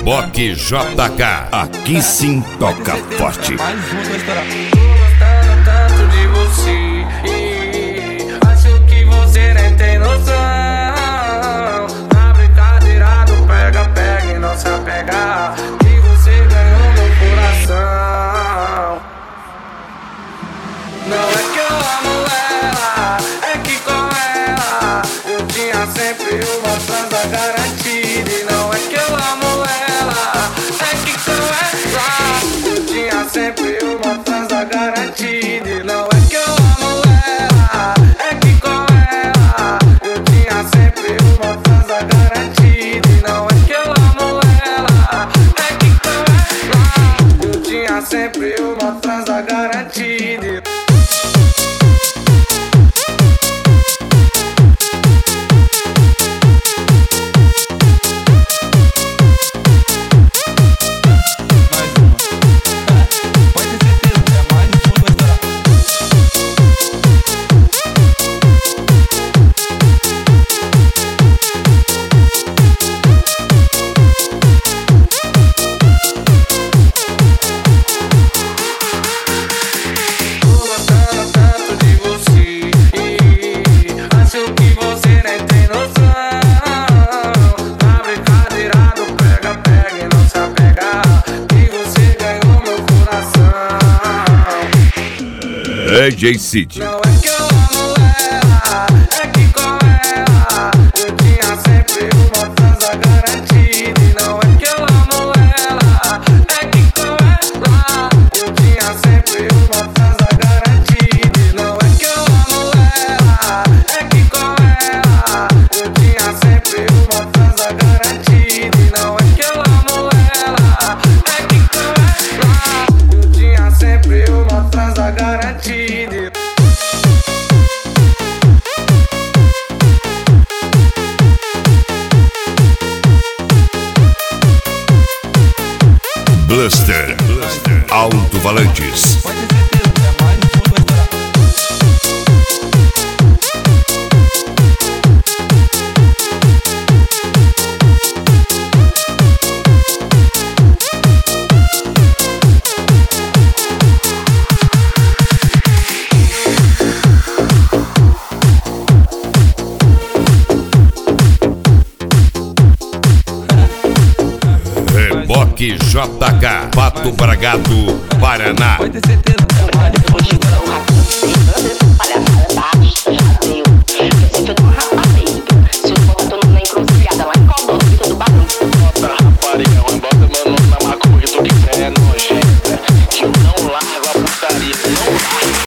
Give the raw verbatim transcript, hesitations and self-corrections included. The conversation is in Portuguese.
Reboque J K, aqui sim toca forte. Tanto de você, acho que você nem tem noção. Na brincadeira do pega, pega e não se apegar, e você ganhou meu coração. Não é que eu amo ela, é que com ela eu tinha sempre uma transa garantida. E não é que eu amo ela, é que com ela eu tinha sempre uma transa garantida. E não é que eu amo ela, é que com ela eu tinha sempre uma transa garantida. E não é que eu amo ela, é que com ela eu tinha sempre uma transa garantida. D J Cid. Não é que eu amo ela, é que com ela eu tinha sempre uma transa garantida. E não é que eu amo ela, é que com ela eu tinha sempre uma transa garantida. E não é que eu amo ela, é que com ela eu tinha sempre uma transa garantida. E não é que eu amo ela, é que com ela eu tinha sempre uma transa garantida. Bluster, Alto-Falantes. Reboque J K, Pato Bragado, Paraná. Pode ter certeza.